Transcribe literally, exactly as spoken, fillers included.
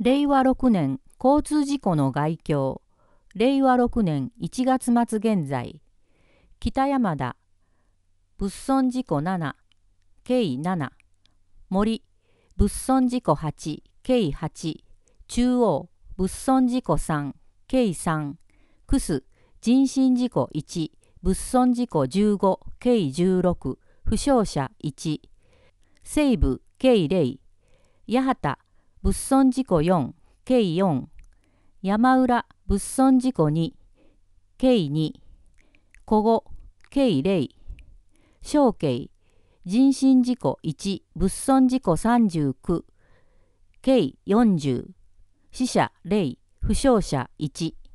れいわろくねん交通事故の概況。れいわろくねんいちがつ末現在。北山田。物損事故なな、計なな。森。物損事故はち、計はち。中央。物損事故さん、計さん。楠。人身事故いち、物損事故じゅうご、計じゅうろく。負傷者いち。西部、計ゼロ。八幡。物損事故よん、計よん。山浦。物損事故に、計に。古後、計ゼロ。小慶。人身事故いち、物損事故さんじゅうきゅう、計よんじゅう。死者ゼロ、負傷者いち。